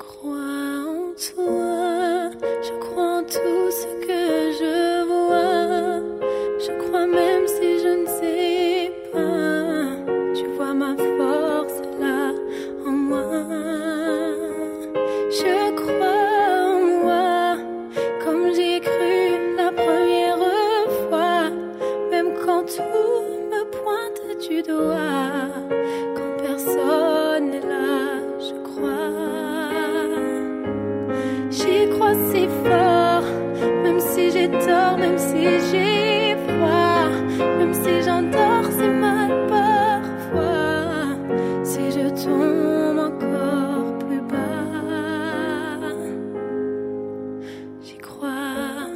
crois en toi, je crois en tout ce que je vois. Je crois même si je ne sais pas, tu vois ma force est là en moi. Je crois en moi, comme j'ai cru la première fois, même quand tout me pointe du doigt, quand personne n'est là, je crois. J'y crois si fort, même si j'ai tort, même si j'ai froid, même si j'endors si mal parfois, si je tombe encore plus bas, j'y crois.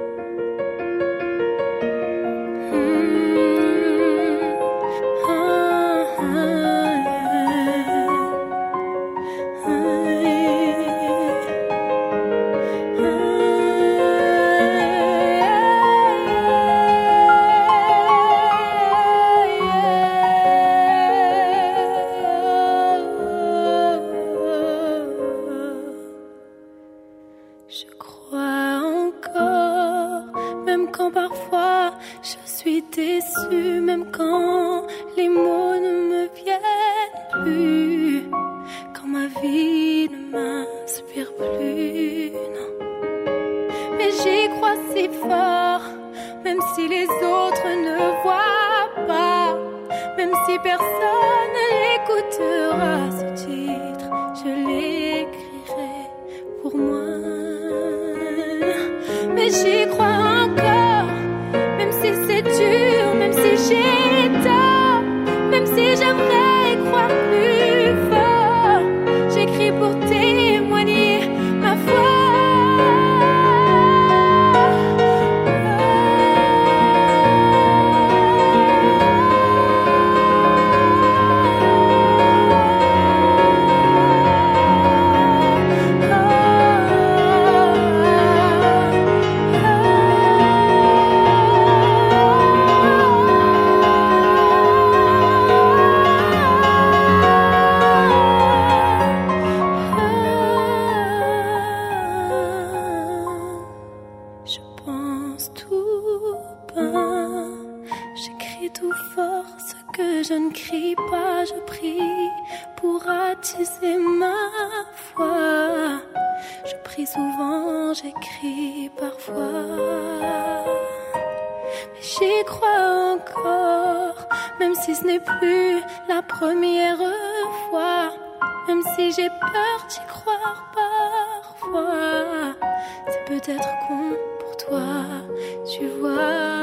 Je crois encore, même quand parfois je suis déçue, même quand les mots ne me viennent plus, quand ma vie ne m'inspire plus, non. Mais j'y crois si fort, même si les autres ne voient pas, même si personne ne l'écoutera, ce titre, je l'écrirai pour moi. Mais j'y crois encore, même si c'est dur, même si j'ai tort, même si j'aimerais croire plus fort, j'écris pour témoigner ma foi. Je pense tout bas, j'écris tout fort ce que je ne crie pas, je prie pour attiser ma foi. Je prie souvent, j'écris parfois, mais j'y crois encore, même si ce n'est plus la première fois, même si j'ai peur d'y croire parfois. C'est peut-être con pour toi, tu vois.